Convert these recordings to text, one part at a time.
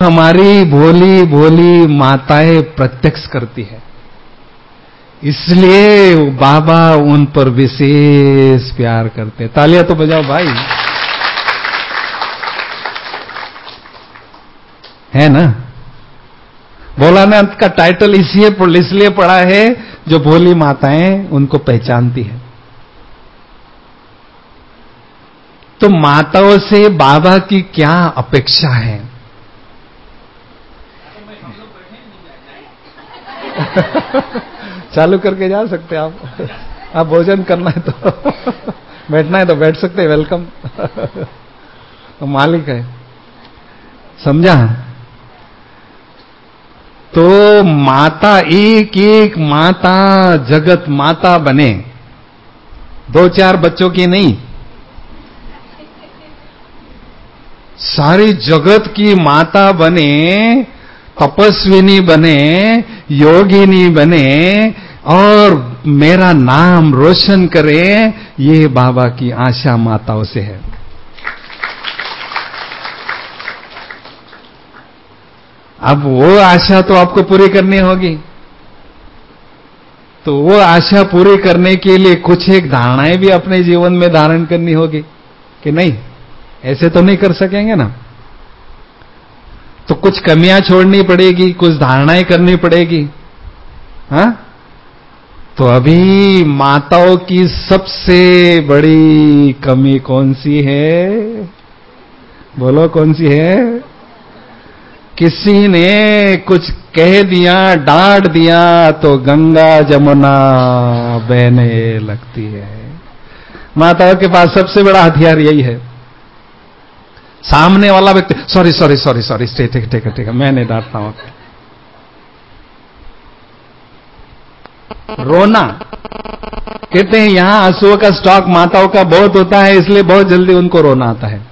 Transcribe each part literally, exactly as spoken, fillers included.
हमारी भोली भोली माताएं प्रत्यक्ष करती है, इसलिए बाबा उन पर विशेष प्यार करते। तालियां तो बजाओ भाई, है ना। भोलानाथ का टाइटल इसलिए इसलिए पड़ा है जो भोली माताएं उनको पहचानती है। तो माताओं से बाबा की क्या अपेक्षा है? चालू करके जा सकते हैं आप। आप भोजन करना है तो बैठना है तो बैठ सकते हैं, वेलकम। तो मालिक है, समझा। तो माता, एक एक माता जगत माता बने, दो चार बच्चों की नहीं, सारी जगत की माता बने, तपस्विनी बने, योगिनी बने और मेरा नाम रोशन करे, ये बाबा की आशा माताओं से है। अब वो आशा तो आपको पूरी करनी होगी, तो वो आशा पूरी करने के लिए कुछ एक धारणाएं भी अपने जीवन में धारण करनी होगी कि नहीं, ऐसे तो नहीं कर सकेंगे ना। तो कुछ कमियां छोड़नी पड़ेगी, कुछ धारणाएं करनी पड़ेगी। हाँ, तो अभी माताओं की सबसे बड़ी कमी कौन सी है? बोलो कौन सी है? किसी ने कुछ कह दिया, डांट दिया तो गंगा जमुना बहने लगती है। माताओं के पास सबसे बड़ा हथियार यही है। सामने वाला व्यक्ति सॉरी सॉरी सॉरी सॉरी ठीक है ठीक है ठीक है, मैं नहीं डांटता हूं। रोना, कहते हैं यहां आंसुओं का स्टॉक माताओं का बहुत होता है, इसलिए बहुत जल्दी उनको रोना आता है।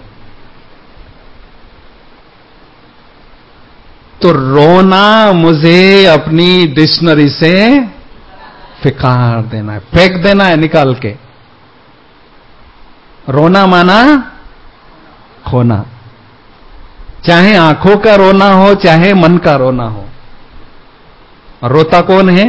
तो रोना मुझे अपनी डिक्शनरी से फिकार देना है, फेंक देना है निकाल के। रोना माना खोना, चाहे आंखों का रोना हो चाहे मन का रोना हो। और रोता कौन है?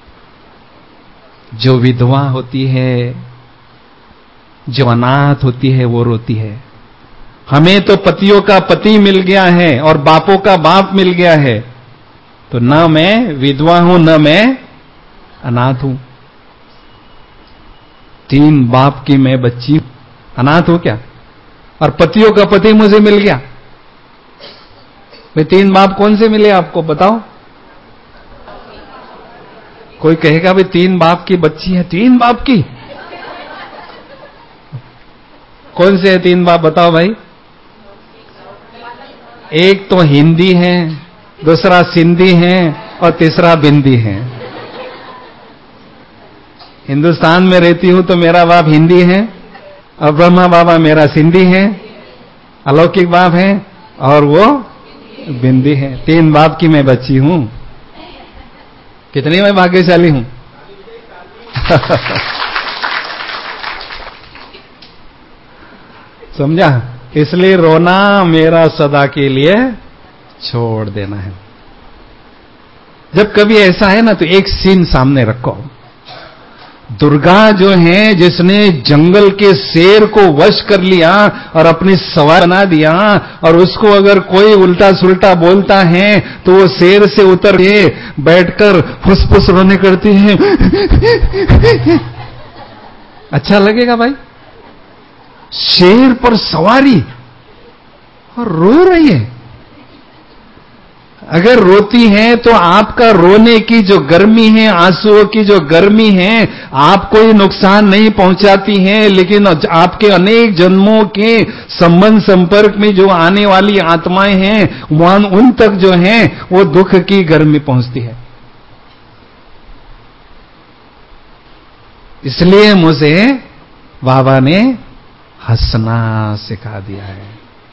जो विधवा होती है, जो अनाथ होती है, वो रोती है। हमें तो पतियों का पति मिल गया है और बापों का बाप मिल गया है, तो न मैं विधवा हूं न मैं अनाथ हूं। तीन बाप की मैं बच्ची, अनाथ हूं क्या? और पतियों का पति मुझे मिल गया। भाई तीन बाप कौन से मिले आपको बताओ? कोई कहेगा भाई तीन बाप की बच्ची है। तीन बाप की कौन से है तीन बाप? बताओ भाई। एक तो हिंदी है, दूसरा सिंधी है और तीसरा बिंदी है। हिंदुस्तान में रहती हूं तो मेरा बाप हिंदी है और ब्रह्मा बाबा मेरा सिंधी है, अलौकिक बाप है और वो बिंदी है। तीन बाप की मैं बच्ची हूं। कितनी मैं भाग्यशाली हूं। समझा? इसलिए रोना मेरा सदा के लिए छोड़ देना है। जब कभी ऐसा है ना तो एक सीन सामने रखो। दुर्गा जो है, जिसने जंगल के शेर को वश कर लिया और अपनी सवार बना दिया, और उसको अगर कोई उल्टा सुल्टा बोलता है तो वो शेर से उतर के बैठकर फुसफुस रोने करती है। अच्छा लगेगा भाई? शेर पर सवारी और रो रही है। अगर रोती है तो आपका रोने की जो गर्मी है, आंसुओं की जो गर्मी है, आपको ही नुकसान नहीं पहुंचाती है, लेकिन आपके अनेक जन्मों के संबंध संपर्क में जो आने वाली आत्माएं हैं, वहां उन तक जो है वो दुख की गर्मी पहुंचती है। इसलिए मुझे बाबा ने हंसना सिखा दिया है।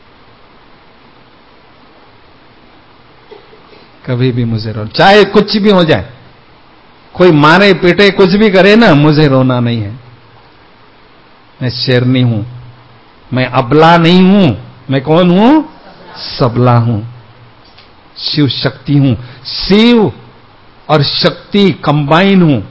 कभी भी मुझे रो, चाहे कुछ भी हो जाए, कोई मारे पीटे कुछ भी करे ना, मुझे रोना नहीं है। मैं शेरनी हूं, मैं अबला नहीं हूं। मैं कौन हूं? सबला हूं। शिव शक्ति हूं, शिव और शक्ति कंबाइन हूं।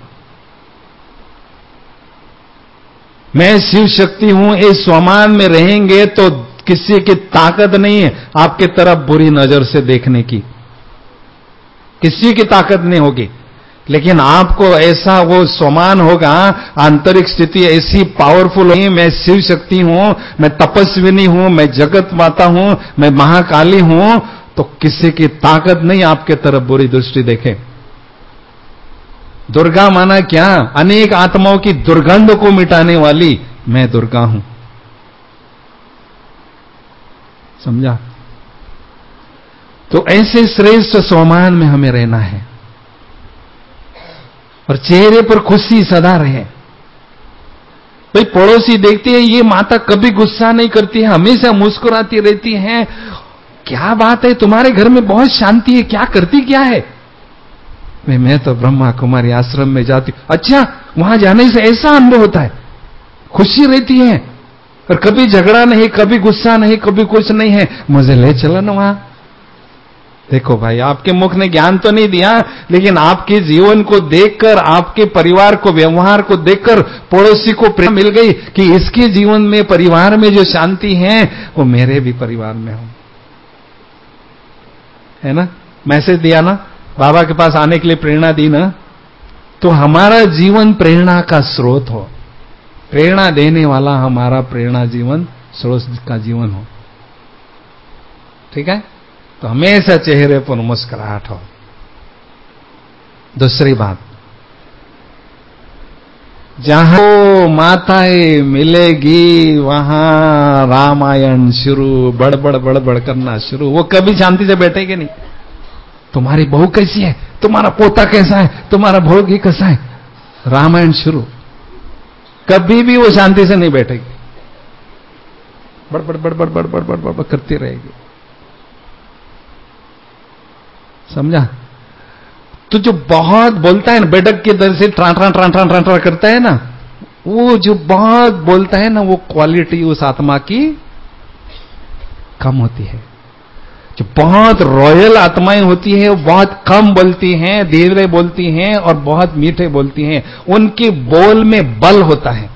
मैं शिव शक्ति हूं, इस स्वमान में रहेंगे तो किसी की ताकत नहीं है आपके तरफ बुरी नजर से देखने की, किसी की ताकत नहीं होगी। लेकिन आपको ऐसा वो स्वमान होगा, आंतरिक स्थिति ऐसी पावरफुल है, मैं शिव शक्ति हूं, मैं तपस्विनी हूं, मैं जगत माता हूं, मैं महाकाली हूं, तो किसी की ताकत नहीं आपके तरफ बुरी दृष्टि देखे। दुर्गा माना क्या? अनेक आत्माओं की दुर्गंध को मिटाने वाली मैं दुर्गा हूं। समझा? तो ऐसे श्रेष्ठ स्वमान में हमें रहना है और चेहरे पर खुशी सदा रहे। भाई पड़ोसी देखती है ये माता कभी गुस्सा नहीं करती है, हमेशा मुस्कुराती रहती है, क्या बात है, तुम्हारे घर में बहुत शांति है, क्या करती क्या है? मैं तो ब्रह्मा कुमारी आश्रम में जाती। अच्छा, वहां जाने से ऐसा अनुभव होता है, खुशी रहती है और कभी झगड़ा नहीं, कभी गुस्सा नहीं, कभी कुछ नहीं है, मुझे ले चलो ना वहां। देखो भाई, आपके मुख ने ज्ञान तो नहीं दिया, लेकिन आपके जीवन को देखकर, आपके परिवार को, व्यवहार को देखकर पड़ोसी को प्रेरणा मिल गई कि इसके जीवन में, परिवार में जो शांति है वो मेरे भी परिवार में हो। है ना? मैसेज दिया ना, बाबा के पास आने के लिए प्रेरणा दी ना, तो हमारा जीवन प्रेरणा का स्रोत हो, प्रेरणा देने वाला हमारा प्रेरणा जीवन स्रोत का जीवन हो। ठीक है? तो हमेशा चेहरे पर मुस्कुराहट हो। दूसरी बात, जहां माताएं मिलेगी वहां रामायण शुरू, बड़बड़ बड़बड़ करना शुरू। वो कभी शांति से बैठेगी नहीं। तुम्हारी बहू कैसी है, तुम्हारा पोता कैसा है, तुम्हारा भोगी कैसा है, रामायण शुरू। कभी भी वो शांति से नहीं बैठेगी, बड़बड़ बड़बड़ बड़बड़ बड़बड़ करती रहेगी। समझा? तो जो बहुत बोलता है ना, बेडक की तरह से ट्रां ट्रां ट्रां ट्रां ट्रां ट्रां करता है ना, वो जो बहुत बोलता है ना, वो क्वालिटी उस आत्मा की कम होती है। जो बहुत रॉयल आत्माएं होती है वो बहुत कम बोलती हैं, धीरे बोलती हैं और बहुत मीठे बोलती हैं। उनके बोल में बल होता है,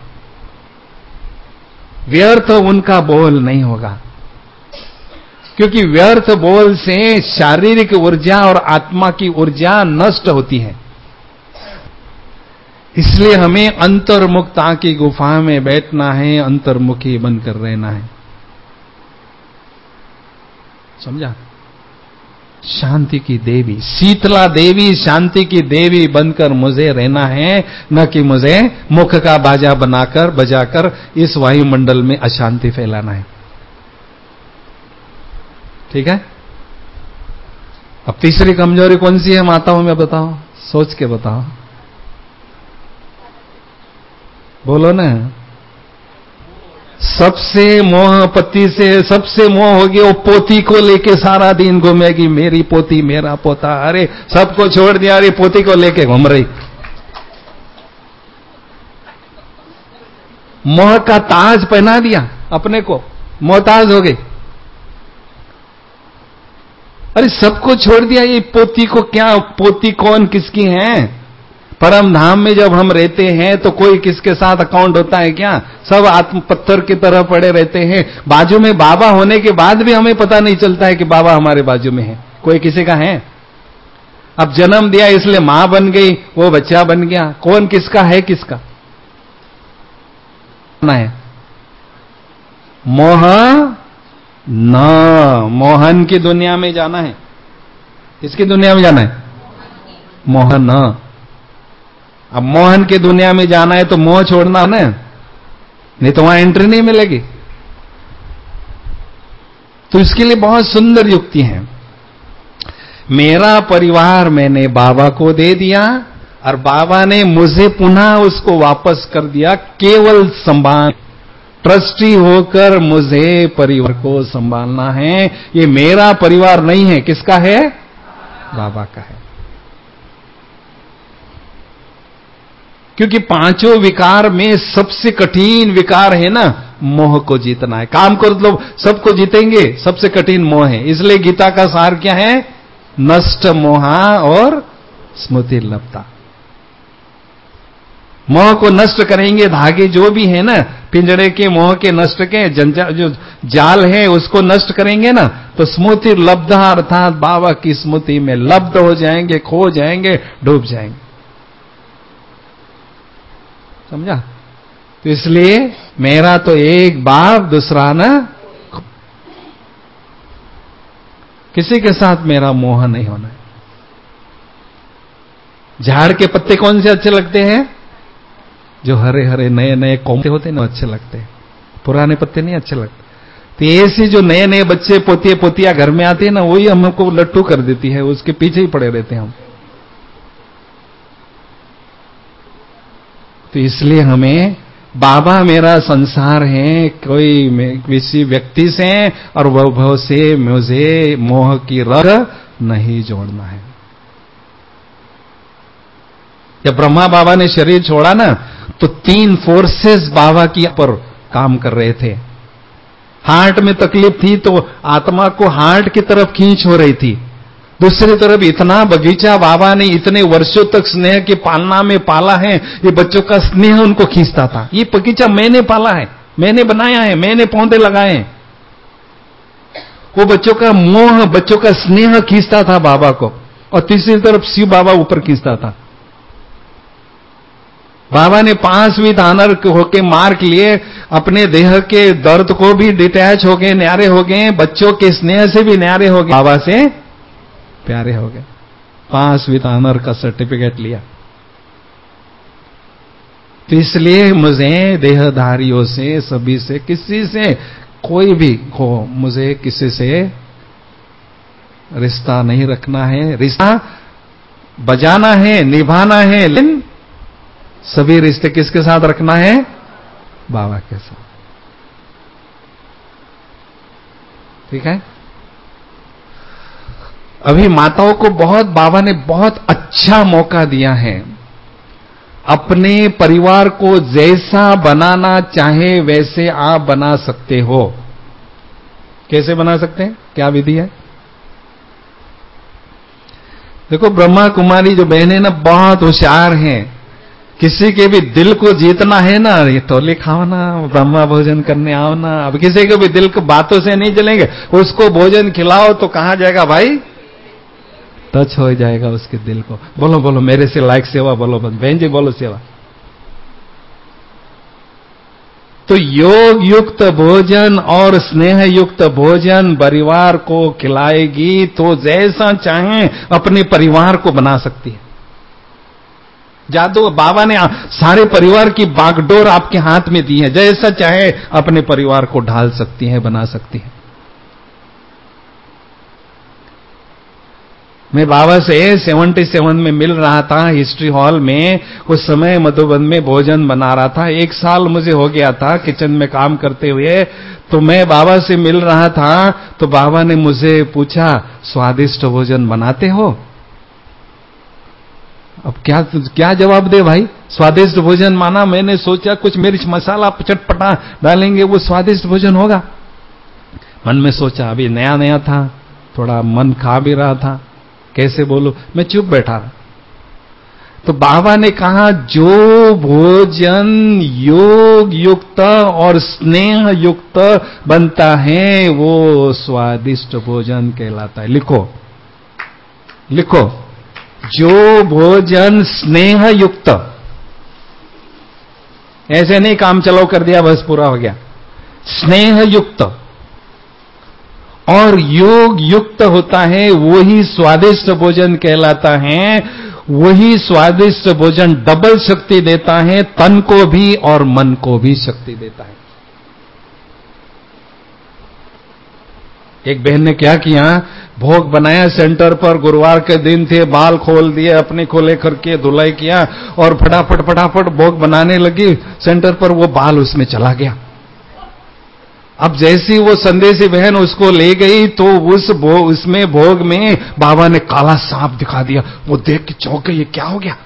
व्यर्थ उनका बोल नहीं होगा, क्योंकि व्यर्थ बोल से शारीरिक ऊर्जा और आत्मा की ऊर्जा नष्ट होती है। इसलिए हमें अंतर्मुखता की गुफा में बैठना है, अंतर्मुखी बनकर रहना है। समझा? शांति की देवी, शीतला देवी, शांति की देवी बनकर मुझे रहना है, न कि मुझे मुख का बाजा बनाकर बजाकर इस वायुमंडल में अशांति फैलाना है। ठीक है? अब तीसरी कमजोरी कौन सी है माताओं में, बताओ, सोच के बताओ, बोलो ना। सबसे मोह, पति से सबसे मोह हो गया, वो पोती को लेके सारा दिन घूमेगी, मेरी पोती, मेरा पोता। अरे सबको छोड़ दिया, अरे पोती को लेके घूम रही। मोह का ताज पहना दिया अपने को, मोहताज हो गई। अरे सबको छोड़ दिया, ये पोती को क्या, पोती कौन किसकी है? परम धाम में जब हम रहते हैं तो कोई किसके साथ अकाउंट होता है क्या? सब आत्म पत्थर की तरह पड़े रहते हैं। बाजू में बाबा होने के बाद भी हमें पता नहीं चलता है कि बाबा हमारे बाजू में है, कोई किसी का है। अब जन्म दिया इसलिए मां बन गई, वो बच्चा बन गया, कौन किसका है, किसका है? मोह न, मोहन की दुनिया में जाना है। इसकी दुनिया में जाना है, मोहन न। अब मोहन की दुनिया में जाना है तो मोह छोड़ना है ना, नहीं तो वहां एंट्री नहीं मिलेगी। तो इसके लिए बहुत सुंदर युक्ति है। मेरा परिवार मैंने बाबा को दे दिया और बाबा ने मुझे पुनः उसको वापस कर दिया, केवल संभाल, ट्रस्टी होकर मुझे परिवार को संभालना है। ये मेरा परिवार नहीं है, किसका है? बाबा का है। क्योंकि पांचों विकार में सबसे कठिन विकार है ना, मोह को जीतना है। काम करो तो सबको जीतेंगे, सबसे कठिन मोह है। इसलिए गीता का सार क्या है? नष्ट मोहा और स्मृति लब्धा। मोह को नष्ट करेंगे, धागे जो भी है ना, पिंजड़े के मोह के नष्ट के जंजा जो जाल है उसको नष्ट करेंगे ना, तो स्मृति लब्धा अर्थात बाबा की स्मृति में लब्ध हो जाएंगे, खो जाएंगे, डूब जाएंगे। समझा? तो इसलिए मेरा तो एक बाप, दूसरा ना, किसी के साथ मेरा मोह नहीं होना है। झाड़ के पत्ते कौन से अच्छे लगते हैं? जो हरे हरे नए नए कोमते होते हैं ना, अच्छे लगते हैं, पुराने पत्ते नहीं अच्छे लगते। तो ऐसे जो नए नए बच्चे पोतिए पोतिया घर में आते हैं ना, वही हमको लट्टू कर देती है, उसके पीछे ही पड़े रहते हैं हम। तो इसलिए हमें बाबा मेरा संसार है, कोई किसी व्यक्ति से और वैभव से मुझे मोह की रग नहीं जोड़ना है। जब ब्रह्मा बाबा ने शरीर छोड़ा ना, तो तीन फोर्सेस बाबा की पर काम कर रहे थे। हार्ट में तकलीफ थी तो आत्मा को हार्ट की तरफ खींच हो रही थी। दूसरी तरफ इतना बगीचा बाबा ने इतने वर्षों तक स्नेह की पालना में पाला है, ये बच्चों का स्नेह उनको खींचता था। ये बगीचा मैंने पाला है, मैंने बनाया है, मैंने पौधे लगाए हैं। वो बच्चों का मोह, बच्चों का स्नेह खींचता था बाबा को, और तीसरी तरफ शिव बाबा ऊपर खींचता था। बाबा ने पांचवीं दानर होके मार्क लिए, अपने देह के दर्द को भी डिटैच हो गए, न्यारे हो गए, बच्चों के स्नेह से भी न्यारे हो गए, बाबा से प्यारे हो गए। पांचवीं दानर का सर्टिफिकेट लिया। तो इसलिए मुझे देहधारियों से, सभी से, किसी से, कोई भी हो, मुझे किसी से रिश्ता नहीं रखना है। रिश्ता बजाना है, निभाना है, लेकिन सभी रिश्ते किसके साथ रखना है? बाबा के साथ। ठीक है? अभी माताओं को बहुत, बाबा ने बहुत अच्छा मौका दिया है। अपने परिवार को जैसा बनाना चाहे वैसे आप बना सकते हो। कैसे बना सकते हैं? क्या विधि है? देखो, ब्रह्मा कुमारी जो बहनें ना बहुत होशियार हैं। किसी के भी दिल को जीतना है ना, ये तोले खाओ ना, ब्रह्मा भोजन करने आओ ना। अब किसी के भी दिल को बातों से नहीं चलेंगे, उसको भोजन खिलाओ तो कहां जाएगा भाई? टच हो जाएगा उसके दिल को। बोलो बोलो मेरे से लायक सेवा, बोलो बहन जी, बोलो सेवा। तो योग युक्त भोजन और स्नेह युक्त भोजन परिवार को खिलाएगी तो जैसा चाहे अपने परिवार को बना सकती है। जादू बाबा ने सारे परिवार की बागडोर आपके हाथ में दी है, जैसा चाहे अपने परिवार को ढाल सकती है, बना सकती है। मैं बाबा से सतहत्तर में मिल रहा था हिस्ट्री हॉल में, उस समय मधुबन में भोजन बना रहा था। एक साल मुझे हो गया था किचन में काम करते हुए। तो मैं बाबा से मिल रहा था तो बाबा ने मुझे पूछा, स्वादिष्ट भोजन बनाते हो? अब क्या क्या जवाब दे भाई? स्वादिष्ट भोजन माना, मैंने सोचा कुछ मिर्च मसाला चटपटा डालेंगे वो स्वादिष्ट भोजन होगा। मन में सोचा, अभी नया नया था, थोड़ा मन खा भी रहा था, कैसे बोलूं? मैं चुप बैठा। तो बाबा ने कहा, जो भोजन योग युक्त और स्नेह युक्त बनता है वो स्वादिष्ट भोजन कहलाता है। लिखो लिखो, जो भोजन स्नेह युक्त, ऐसे नहीं काम चलाओ कर दिया बस पूरा हो गया, स्नेह युक्त और योग युक्त होता है, वही स्वादिष्ट भोजन कहलाता है। वही स्वादिष्ट भोजन डबल शक्ति देता है, तन को भी और मन को भी शक्ति देता है। एक बहन ने क्या किया, भोग बनाया सेंटर पर, गुरुवार के दिन थे, बाल खोल दिए, अपने खोले करके धुलाई किया और फटाफट फटाफट भोग बनाने लगी सेंटर पर। वो बाल उसमें चला गया। अब जैसी वो संदेशी बहन उसको ले गई तो उस भो, उसमें भोग में बाबा ने काला सांप दिखा दिया। वो देख के चौंक गई, ये क्या हो गया?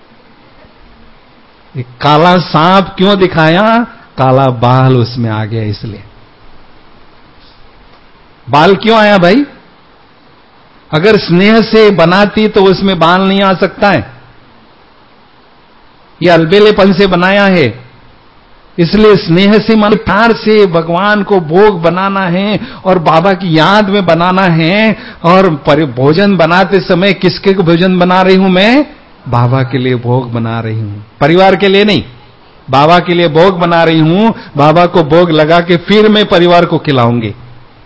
ये काला सांप क्यों दिखाया? काला बाल उसमें आ गया इसलिए। बाल क्यों आया भाई? अगर स्नेह से बनाती तो उसमें बाल नहीं आ सकता है। ये अलबेलेपन से बनाया है। इसलिए स्नेह से मन प्यार से भगवान को भोग बनाना है और बाबा की याद में बनाना है। और भोजन बनाते समय किसके भोजन बना रही हूं मैं? बाबा के लिए भोग बना रही हूं, परिवार के लिए नहीं। बाबा के लिए भोग बना रही हूं। बाबा को भोग लगा के फिर मैं परिवार को खिलाऊंगी।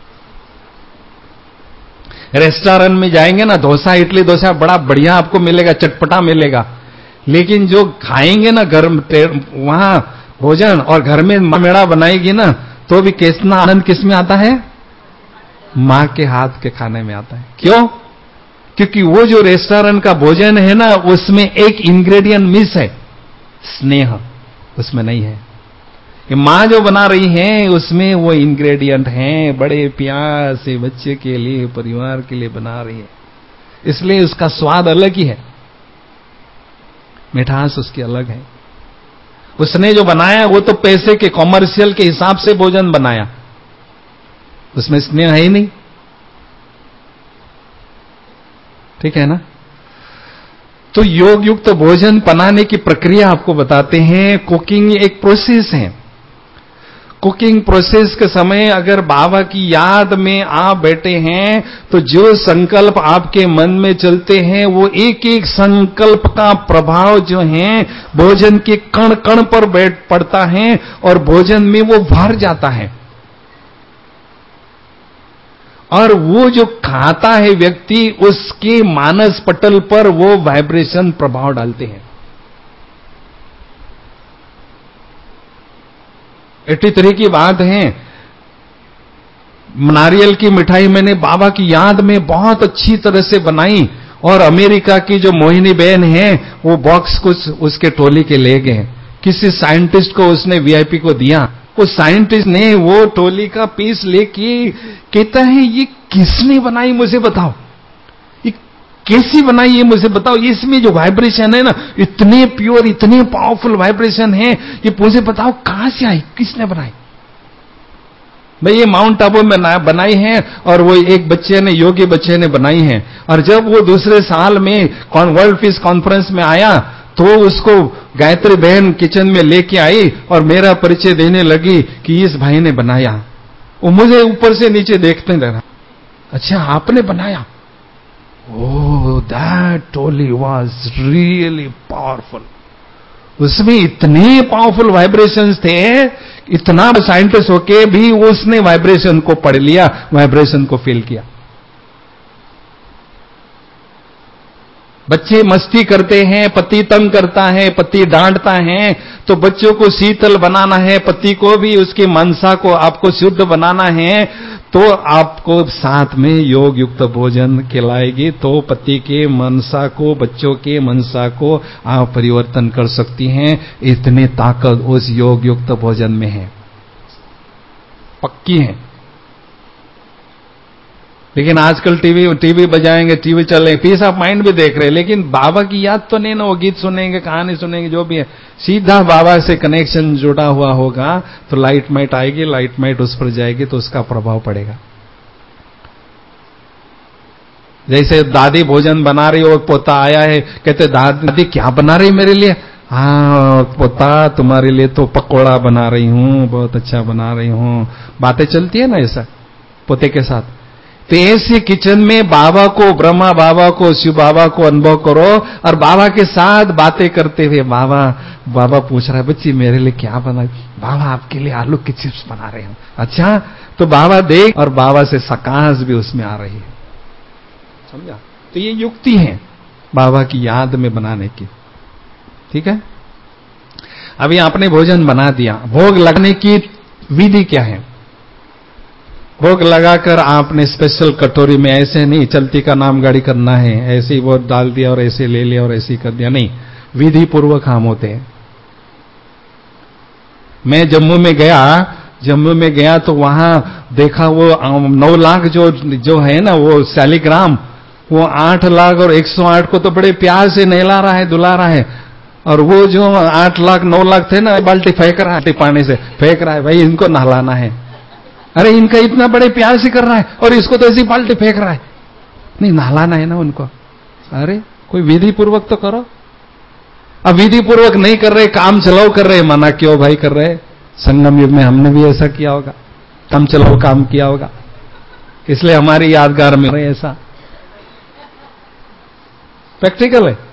रेस्टोरेंट में जाएंगे ना, डोसा इडली डोसा बड़ा बढ़िया आपको मिलेगा, चटपटा मिलेगा। लेकिन जो खाएंगे ना घर वहां भोजन, और घर में मेड़ा बनाएगी ना, तो भी कितना आनंद किसमें आता है? मां के हाथ के खाने में आता है। क्यों? क्योंकि वो जो रेस्टोरेंट का भोजन है ना, उसमें एक इंग्रेडिएंट मिस है, स्नेह उसमें नहीं है। ये मां जो बना रही है उसमें वो इंग्रेडिएंट है, बड़े प्यार से बच्चे के लिए, परिवार के लिए बना रही है। इसलिए उसका स्वाद अलग ही है, मिठास उसकी अलग है। उसने जो बनाया वो तो पैसे के, कॉमर्शियल के हिसाब से भोजन बनाया, उसमें स्नेह है ही नहीं। ठीक है ना? तो योग युक्त भोजन बनाने की प्रक्रिया आपको बताते हैं। कुकिंग एक प्रोसेस है। कुकिंग प्रोसेस के समय अगर बाबा की याद में आप बैठे हैं तो जो संकल्प आपके मन में चलते हैं वो एक एक संकल्प का प्रभाव जो है भोजन के कण कण पर बैठ पड़ता है और भोजन में वो भर जाता है। और वो जो खाता है व्यक्ति, उसके मानस पटल पर वो वाइब्रेशन प्रभाव डालते हैं। इतनी तरह की बात है। नारियल की मिठाई मैंने बाबा की याद में बहुत अच्छी तरह से बनाई, और अमेरिका की जो मोहिनी बहन है वो बॉक्स कुछ उसके टोली के ले गए। किसी साइंटिस्ट को उसने वीआईपी को दिया। वो साइंटिस्ट ने वो टोली का पीस लेके कहता है, ये किसने बनाई मुझे बताओ, ये कैसी बनाई ये मुझे बताओ। इसमें जो वाइब्रेशन है ना, इतने प्योर, इतने पावरफुल वाइब्रेशन है, ये मुझे बताओ कहां से आई, किसने बनाई। भाई ये माउंट आबू में बनाई है, और वो एक बच्चे ने, योगी बच्चे ने बनाई है। और जब वो दूसरे साल में वर्ल्ड पीस कॉन्फ्रेंस में आया तो उसको गायत्री बहन किचन में लेके आई और मेरा परिचय देने लगी कि इस भाई ने बनाया। वो मुझे ऊपर से नीचे देखते रहा, अच्छा आपने बनाया? ओह, दैट टोली वाज रियली पावरफुल। उसमें इतने पावरफुल वाइब्रेशंस थे, इतना साइंटिस्ट होके भी उसने वाइब्रेशन को पढ़ लिया, वाइब्रेशन को फील किया। बच्चे मस्ती करते हैं, पति तंग करता है, पति डांटता है, तो बच्चों को शीतल बनाना है, पति को भी उसकी मनसा को आपको शुद्ध बनाना है, तो आपको साथ में योग युक्त भोजन खिलाएगी, तो पति के मनसा को, बच्चों के मनसा को आप परिवर्तन कर सकती हैं। इतनी ताकत उस योग युक्त भोजन में है, पक्की है। लेकिन आजकल टीवी टीवी बजाएंगे, टीवी चल रहे, पीस ऑफ माइंड भी देख रहे, लेकिन बाबा की याद तो नहीं ना। वो गीत सुनेंगे, कहानी सुनेंगे, जो भी है, सीधा बाबा से कनेक्शन जुड़ा हुआ होगा, तो लाइट माइट आएगी, लाइट माइट उस पर जाएगी, तो उसका प्रभाव पड़ेगा। जैसे दादी भोजन बना रही हो, पोता आया है, कहते दादी क्या बना रही मेरे लिए? हाँ पोता, तुम्हारे लिए तो पकोड़ा बना रही हूं, बहुत अच्छा बना रही हूं। बातें चलती है ना ऐसा पोते के साथ। तो ऐसे किचन में बाबा को, ब्रह्मा बाबा को, शिव बाबा को अनुभव करो, और बाबा के साथ बातें करते हुए, बाबा बाबा पूछ रहा है, बच्ची मेरे लिए क्या बना? बाबा आपके लिए आलू की चिप्स बना रहे हैं। अच्छा, तो बाबा देख, और बाबा से सकाश भी उसमें आ रही है। समझा? तो ये युक्ति है बाबा की याद में बनाने की। ठीक है, अभी आपने भोजन बना दिया, भोग लगने की विधि क्या है? भोग लगाकर आपने स्पेशल कटोरी में, ऐसे नहीं चलती का नाम गाड़ी करना है, ऐसे ही वो डाल दिया और ऐसे ले लिया और ऐसे ही कर दिया, नहीं, विधि पूर्वक काम होते हैं। मैं जम्मू में गया जम्मू में गया तो वहां देखा वो नौ लाख जो जो है ना वो शालिग्राम, वो आठ लाख और एक सौ आठ को तो बड़े प्यार से नहला रहा है, दुला रहा है। और वो जो आठ लाख नौ लाख थे ना, बाल्टी फेंक रहा है, पानी से फेंक रहा है, भाई इनको नहलाना है। अरे इनका इतना बड़े प्यार से कर रहा है और इसको तो ऐसी बाल्टी फेंक रहा है। नहीं, नहलाना है ना उनको। अरे कोई विधि पूर्वक तो करो। अब विधि पूर्वक नहीं कर रहे, काम चलाओ कर रहे, मना क्यों भाई कर रहे? संगम युग में हमने भी ऐसा किया होगा, काम चलाओ काम किया होगा, इसलिए हमारी यादगार में ऐसा प्रैक्टिकल है।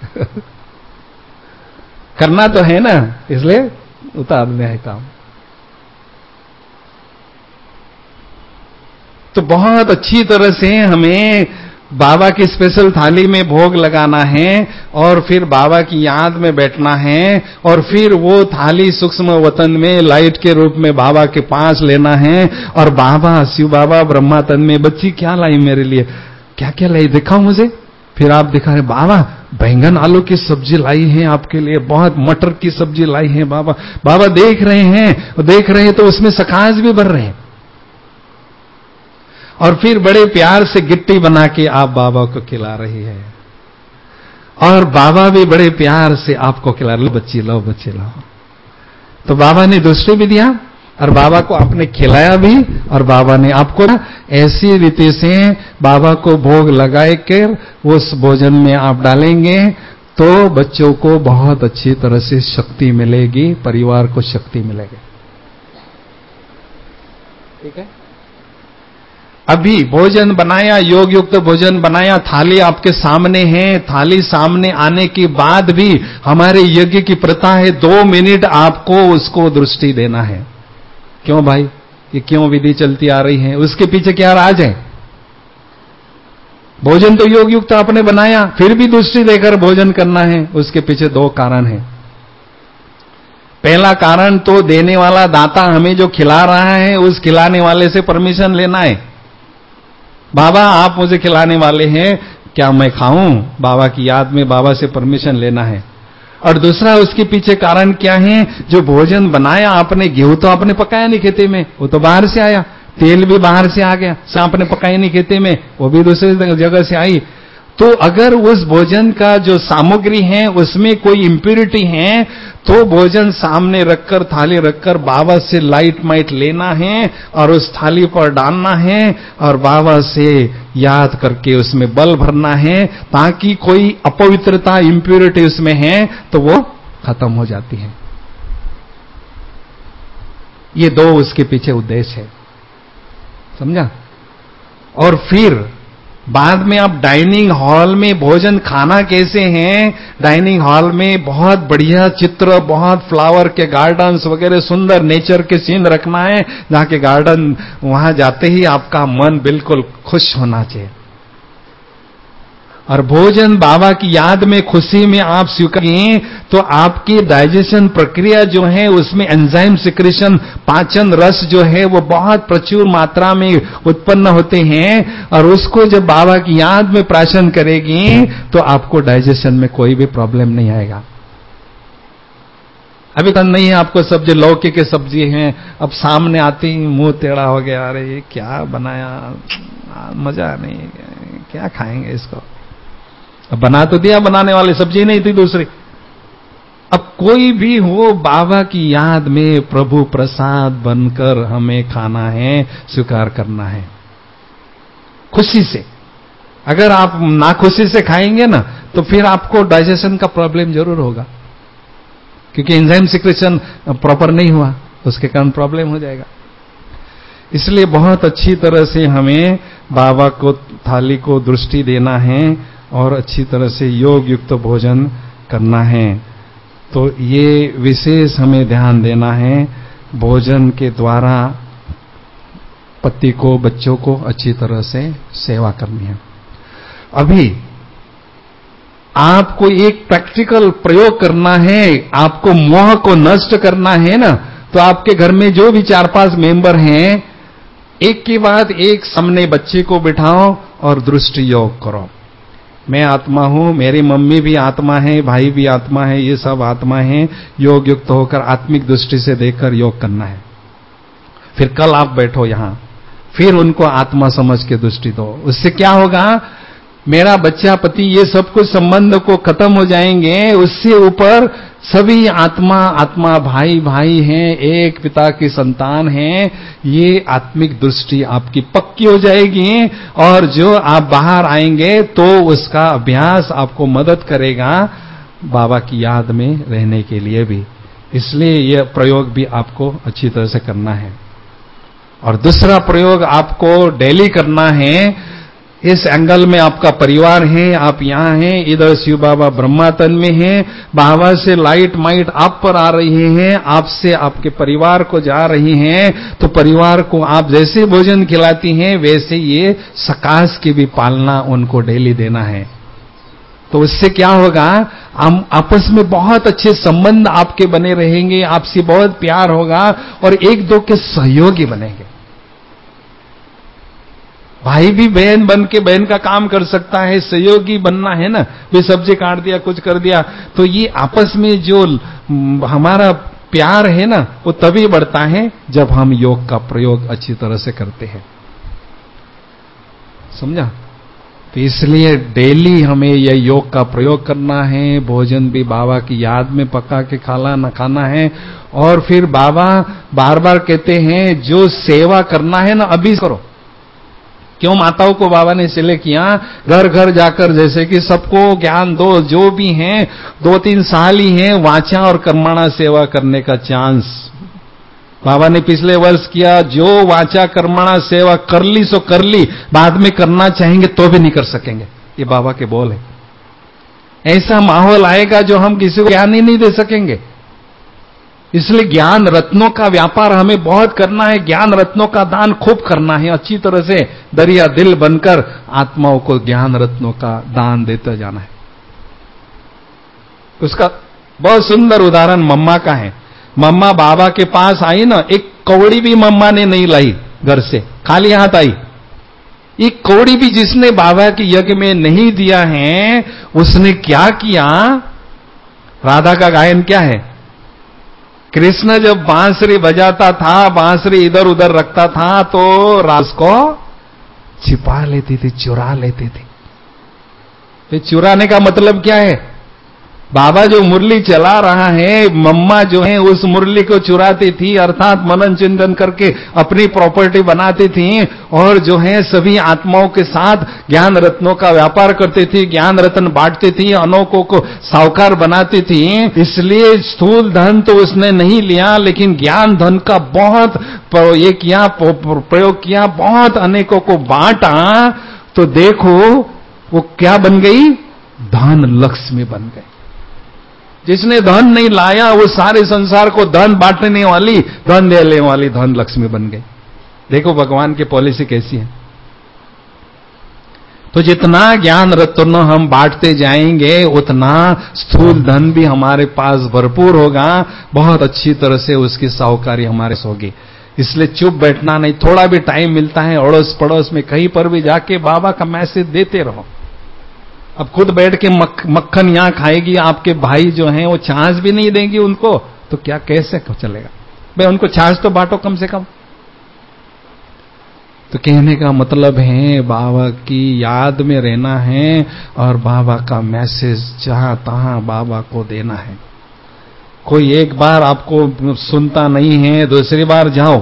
करना तो है ना, इसलिए उतारने है काम। तो बहुत अच्छी तरह से हमें बाबा की स्पेशल थाली में भोग लगाना है और फिर बाबा की याद में बैठना है और फिर वो थाली सूक्ष्म वतन में लाइट के रूप में बाबा के पास लेना है। और बाबा, शिव बाबा ब्रह्मा तन में, बच्ची क्या लाई मेरे लिए, क्या क्या लाई दिखाओ मुझे। फिर आप दिखा रहे, बाबा बैंगन आलू की सब्जी लाई है आपके लिए, बहुत मटर की सब्जी लाई है बाबा। बाबा देख रहे हैं, देख रहे हैं तो उसमें सखास भी भर रहे हैं। और फिर बड़े प्यार से गिट्टी बना के आप बाबा को खिला रही है और बाबा भी बड़े प्यार से आपको खिला रहे, लो बच्ची लो बच्ची लो। तो बाबा ने दूसरे भी दिया और बाबा को आपने खिलाया भी और बाबा ने आपको ऐसी रीति से बाबा को भोग लगाए कर उस भोजन में आप डालेंगे तो बच्चों को बहुत अच्छी तरह से शक्ति मिलेगी, परिवार को शक्ति मिलेगी। ठीक है। अभी भोजन बनाया, योग युक्त भोजन बनाया, थाली आपके सामने है। थाली सामने आने के बाद भी हमारे यज्ञ की प्रथा है, दो मिनट आपको उसको दृष्टि देना है। क्यों भाई, ये क्यों विधि चलती आ रही है? उसके पीछे क्या राज है? भोजन तो योग युक्त आपने बनाया, फिर भी दृष्टि देकर भोजन करना है। उसके पीछे दो कारण है। पहला कारण तो देने वाला दाता हमें जो खिला रहा है उस खिलाने वाले से परमिशन लेना है। बाबा आप मुझे खिलाने वाले हैं, क्या मैं खाऊं? बाबा की याद में बाबा से परमिशन लेना है। और दूसरा उसके पीछे कारण क्या है? जो भोजन बनाया आपने, गेहूं तो आपने पकाया नहीं खेते में, वो तो बाहर से आया, तेल भी बाहर से आ गया, आपने पकाया नहीं खेते में, वो भी दूसरी जगह से आई। तो अगर उस भोजन का जो सामग्री है उसमें कोई इंप्योरिटी है तो भोजन सामने रखकर, थाली रखकर बाबा से लाइट माइट लेना है और उस थाली पर डालना है और बाबा से याद करके उसमें बल भरना है ताकि कोई अपवित्रता, इंप्योरिटी उसमें है तो वो खत्म हो जाती है। ये दो उसके पीछे उद्देश्य है, समझा? और फिर बाद में आप डाइनिंग हॉल में भोजन खाना कैसे हैं? डाइनिंग हॉल में बहुत बढ़िया चित्र, बहुत फ्लावर के गार्डन्स वगैरह, सुंदर नेचर के सीन रखना है, जहां के गार्डन, वहां जाते ही आपका मन बिल्कुल खुश होना चाहिए। और भोजन बाबा की याद में, खुशी में आप स्वीकारें तो आपकी डाइजेशन प्रक्रिया जो है उसमें एंजाइम सिक्रेशन, पाचन रस जो है वो बहुत प्रचुर मात्रा में उत्पन्न होते हैं और उसको जब बाबा की याद में प्राशन करेगी तो आपको डाइजेशन में कोई भी प्रॉब्लम नहीं आएगा। अभी तक नहीं है आपको सब्जी, लौकी के सब्जी हैं, अब सामने आती ही मुंह टेढ़ा हो गया, अरे ये क्या बनाया, मजा नहीं, क्या खाएंगे इसको। अब बना तो दिया, बनाने वाली सब्जी नहीं थी दूसरी। अब कोई भी हो, बाबा की याद में प्रभु प्रसाद बनकर हमें खाना है, स्वीकार करना है खुशी से। अगर आप नाखुशी से खाएंगे ना तो फिर आपको डाइजेशन का प्रॉब्लम जरूर होगा, क्योंकि एंजाइम सिक्रेशन प्रॉपर नहीं हुआ, उसके कारण प्रॉब्लम हो जाएगा। इसलिए बहुत अच्छी तरह से हमें बाबा को, थाली को दृष्टि देना है और अच्छी तरह से योग युक्त भोजन करना है। तो ये विशेष हमें ध्यान देना है। भोजन के द्वारा पति को, बच्चों को अच्छी तरह से सेवा करनी है। अभी आपको एक प्रैक्टिकल प्रयोग करना है, आपको मोह को नष्ट करना है ना, तो आपके घर में जो भी चार पांच मेंबर हैं, एक के बाद एक सामने बच्चे को बिठाओ और दृष्टि योग करो। मैं आत्मा हूं, मेरी मम्मी भी आत्मा है, भाई भी आत्मा है, ये सब आत्मा है। योग युक्त होकर आत्मिक दृष्टि से देखकर योग करना है। फिर कल आप बैठो यहां, फिर उनको आत्मा समझ के दृष्टि दो। उससे क्या होगा? मेरा बच्चा, पति, ये सब कुछ संबंध को खत्म हो जाएंगे। उससे ऊपर सभी आत्मा आत्मा भाई भाई हैं, एक पिता की संतान हैं। ये आत्मिक दृष्टि आपकी पक्की हो जाएगी और जो आप बाहर आएंगे तो उसका अभ्यास आपको मदद करेगा बाबा की याद में रहने के लिए भी। इसलिए यह प्रयोग भी आपको अच्छी तरह से करना है। और दूसरा प्रयोग आपको डेली करना है। इस एंगल में आपका परिवार है, आप यहां हैं, इधर शिव बाबा ब्रह्मातन में हैं, बाबा से लाइट माइट आप पर आ रही हैं, आपसे आपके परिवार को जा रही हैं, तो परिवार को आप जैसे भोजन खिलाती हैं वैसे ये सकाश की भी पालना उनको डेली देना है। तो उससे क्या होगा, हम आपस में बहुत अच्छे संबंध आपके बने रहेंगे, आपसे बहुत प्यार होगा और एक दो के सहयोगी बनेंगे। भाई भी बहन बन के बहन का काम कर सकता है, सहयोगी बनना है ना। वे सब्जी काट दिया, कुछ कर दिया, तो ये आपस में जो हमारा प्यार है ना वो तभी बढ़ता है जब हम योग का प्रयोग अच्छी तरह से करते हैं। समझा? तो इसलिए डेली हमें यह योग का प्रयोग करना है। भोजन भी बाबा की याद में पका के खाना न खाना है। और फिर बाबा बार बार कहते हैं जो सेवा करना है ना अभी करो। क्यों माताओं को बाबा ने इसलिए किया, घर घर जाकर जैसे कि सबको ज्ञान दो, जो भी हैं दो तीन साल ही हैं, वाचा और कर्मणा सेवा करने का चांस बाबा ने पिछले वर्ष किया। जो वाचा कर्मणा सेवा कर ली सो कर ली, बाद में करना चाहेंगे तो भी नहीं कर सकेंगे। ये बाबा के बोल है। ऐसा माहौल आएगा जो हम किसी को ज्ञान ही नहीं दे सकेंगे। इसलिए ज्ञान रत्नों का व्यापार हमें बहुत करना है, ज्ञान रत्नों का दान खूब करना है, अच्छी तरह से दरिया दिल बनकर आत्माओं को ज्ञान रत्नों का दान देते जाना है। उसका बहुत सुंदर उदाहरण मम्मा का है। मम्मा बाबा के पास आई ना, एक कौड़ी भी मम्मा ने नहीं लाई घर से, खाली हाथ आई। एक कौड़ी भी जिसने बाबा के यज्ञ में नहीं दिया है, उसने क्या किया? राधा का गायन क्या है? कृष्ण जब बांसुरी बजाता था, बांसुरी इधर उधर रखता था, तो रास को छिपा लेती थी, चुरा लेती थी। तो चुराने का मतलब क्या है? बाबा जो मुरली चला रहा है, मम्मा जो है उस मुरली को चुराती थी, अर्थात मनन चिंतन करके अपनी प्रॉपर्टी बनाती थी और जो है सभी आत्माओं के साथ ज्ञान रत्नों का व्यापार करती थी, ज्ञान रत्न बांटती थी, अनोखों को साहूकार बनाती थी। इसलिए स्थूल धन तो उसने नहीं लिया, लेकिन ज्ञान धन का बहुत ये किया, प्रयोग किया, बहुत अनेकों को बांटा। तो देखो वो क्या बन गई? धन लक्ष्मी बन गई। जिसने धन नहीं लाया वो सारे संसार को धन बांटने वाली, धन देने वाली धन लक्ष्मी बन गई। देखो भगवान की पॉलिसी कैसी है। तो जितना ज्ञान रत्न हम बांटते जाएंगे उतना स्थूल धन भी हमारे पास भरपूर होगा, बहुत अच्छी तरह से उसकी साहूकारी हमारे होगी। इसलिए चुप बैठना नहीं, थोड़ा भी टाइम मिलता है अड़ोस पड़ोस में कहीं पर भी जाके बाबा का मैसेज देते रहो। अब खुद बैठ के मक, मक्खन यहां खाएगी, आपके भाई जो हैं वो छाछ भी नहीं देंगी उनको, तो क्या कैसे चलेगा भाई? उनको छाछ तो बांटो कम से कम। तो कहने का मतलब है बाबा की याद में रहना है और बाबा का मैसेज जहां तहां बाबा को देना है। कोई एक बार आपको सुनता नहीं है, दूसरी बार जाओ।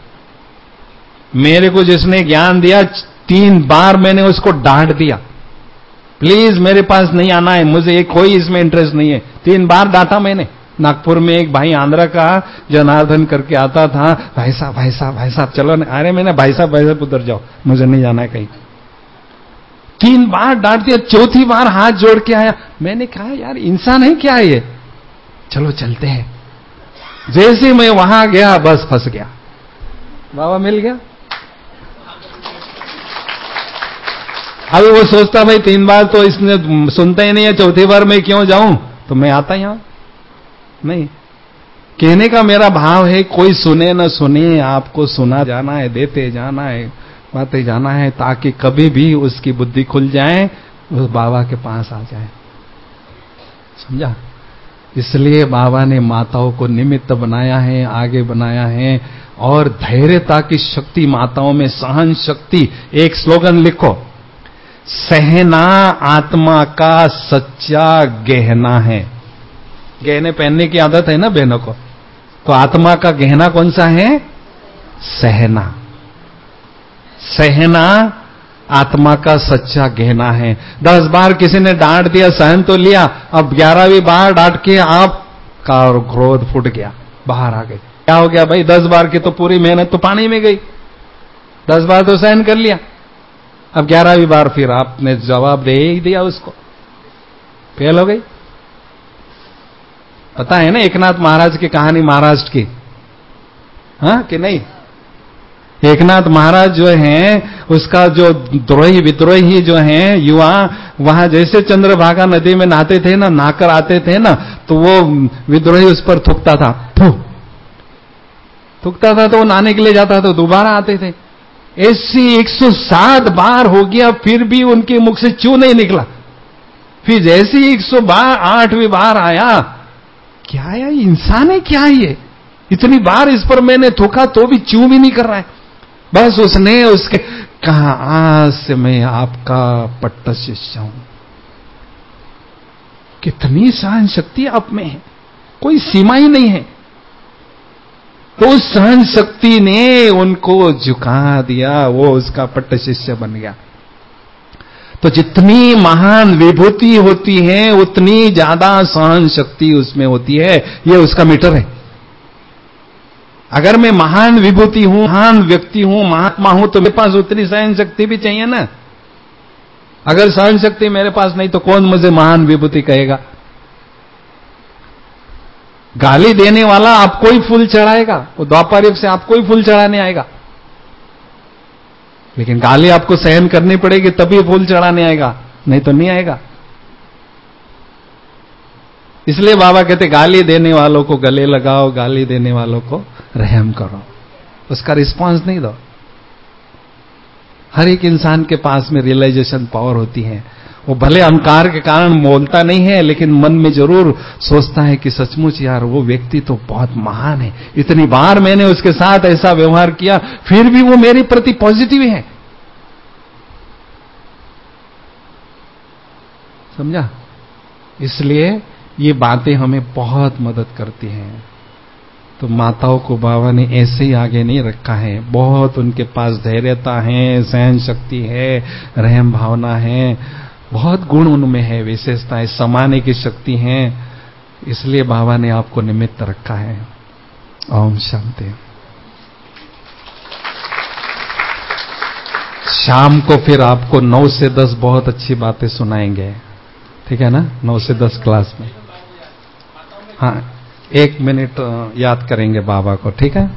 मेरे को जिसने ज्ञान दिया तीन बार मैंने उसको डांट दिया, प्लीज मेरे पास नहीं आना है, मुझे एक कोई इसमें इंटरेस्ट नहीं है। तीन बार डांटा मैंने। नागपुर में एक भाई आंध्रा का जनार्दन करके आता था, भाई साहब भाई साहब भाई साहब चलो ना। अरे मैंने भाई साहब भाई साहब उधर जाओ, मुझे नहीं जाना है कहीं। तीन बार डांट दिया, चौथी बार हाथ जोड़ के आया। मैंने कहा यार इंसान है क्या ये, चलो चलते हैं। जैसे मैं वहां गया बस फंस गया, बाबा मिल गया। अभी वो सोचता भाई तीन बार तो इसने सुनता ही नहीं है, चौथी बार मैं क्यों जाऊं, तो मैं आता यहां नहीं। कहने का मेरा भाव है कोई सुने न सुने, आपको सुना जाना है, देते जाना है, बातें जाना है, ताकि कभी भी उसकी बुद्धि खुल जाए, उस बाबा के पास आ जाए। समझा? इसलिए बाबा ने माताओं को निमित्त बनाया है, आगे बनाया है। और धैर्यता की शक्ति माताओं में, सहन शक्ति। एक स्लोगन लिखो, सहना आत्मा का सच्चा गहना है। गहने पहनने की आदत है ना बहनों को, तो आत्मा का गहना कौन सा है? सहना। सहना आत्मा का सच्चा गहना है। दस बार किसी ने डांट दिया, सहन तो लिया, अब ग्यारहवीं बार डांट के आपका क्रोध फूट गया, बाहर आ गए। क्या हो गया भाई? दस बार की तो पूरी मेहनत तो पानी में गई। दस बार तो सहन कर लिया, अब ग्यारहवीं बार फिर आपने जवाब दे ही दिया उसको, फेल हो गई। पता है ना एकनाथ महाराज की कहानी, महाराष्ट्र की, हाँ कि नहीं? एकनाथ महाराज जो हैं, उसका जो द्रोही विद्रोही जो हैं युवा, वहां जैसे चंद्रभागा नदी में नहाते थे ना, नहाकर आते थे ना, तो वो विद्रोही उस पर थूकता था, थू थूकता था, तो वो नहाने के लिए जाता था, दोबारा आते थे। ऐसी एक सौ सात बार हो गया, फिर भी उनके मुख से चू नहीं निकला। फिर जैसे एक सौ आठवीं बार आया, क्या है इंसान है क्या ये, इतनी बार इस पर मैंने थूका तो भी चू भी नहीं कर रहा है। बस उसने उसके कहा, आज से मैं आपका पट्टा शिष्य हूं। कितनी सहन शक्ति आप में है, कोई सीमा ही नहीं है। तो उस सहन शक्ति ने उनको झुका दिया, वो उसका पट्ट शिष्य बन गया। तो जितनी महान विभूति होती है उतनी ज्यादा सहन शक्ति उसमें होती है, ये उसका मीटर है। अगर मैं महान विभूति हूं, महान व्यक्ति हूं, महात्मा हूं, तो मेरे पास उतनी सहन शक्ति भी चाहिए ना। अगर सहन शक्ति मेरे पास नहीं तो कौन मुझे महान विभूति कहेगा? गाली देने वाला आपको ही फूल चढ़ाएगा, वो द्वापर युग से आपको ही फूल चढ़ाने आएगा, लेकिन गाली आपको सहन करनी पड़ेगी तभी फूल चढ़ाने आएगा, नहीं तो नहीं आएगा। इसलिए बाबा कहते गाली देने वालों को गले लगाओ, गाली देने वालों को रहम करो, उसका रिस्पांस नहीं दो। हर एक इंसान के पास में रियलाइजेशन पावर होती है। वो भले अहंकार के कारण बोलता नहीं है, लेकिन मन में जरूर सोचता है कि सचमुच यार वो व्यक्ति तो बहुत महान है, इतनी बार मैंने उसके साथ ऐसा व्यवहार किया फिर भी वो मेरे प्रति पॉजिटिव है। समझा? इसलिए ये बातें हमें बहुत मदद करती हैं। तो माताओं को बाबा ने ऐसे ही आगे नहीं रखा है, बहुत उनके पास धैर्यता है, सहन शक्ति है, रहम भावना है, बहुत गुण उनमें है, विशेषताएं, समाने की शक्ति है। इसलिए बाबा ने आपको निमित्त रखा है। ओम शांति। शाम को फिर आपको नौ से दस बहुत अच्छी बातें सुनाएंगे, ठीक है ना? नौ से दस क्लास में। हाँ, एक मिनट याद करेंगे बाबा को, ठीक है?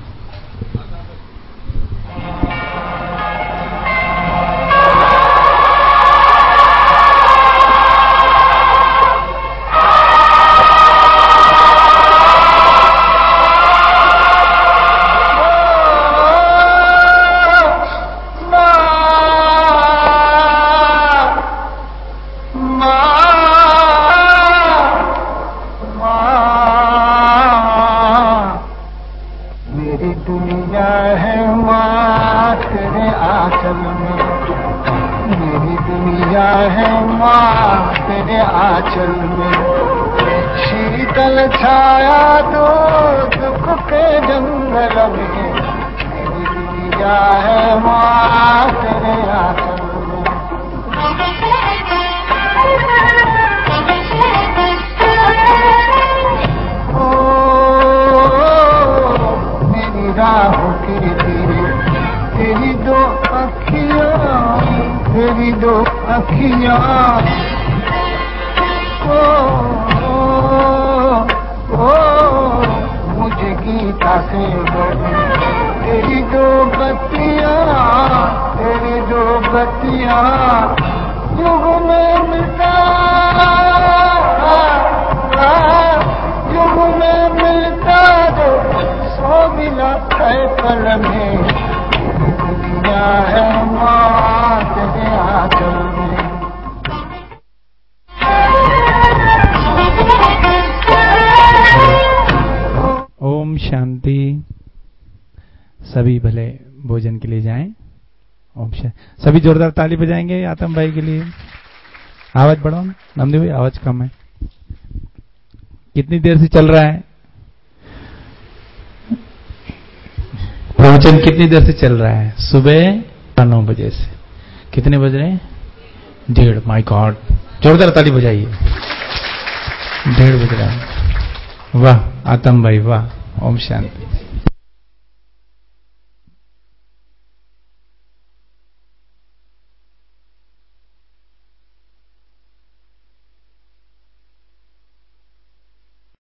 सभी भले भोजन के लिए जाएं। ओम शांति। सभी जोरदार ताली बजाएंगे आतम भाई के लिए। आवाज बढ़ाओ, नमदेव भाई आवाज कम है। कितनी देर से चल रहा है प्रवचन? कितनी देर से चल रहा है? सुबह नौ बजे से। कितने बज रहे हैं? डेढ़। माय गॉड, जोरदार ताली बजाइए। डेढ़ बज रहा है। वाह आतम भाई वाह। ओम शांति।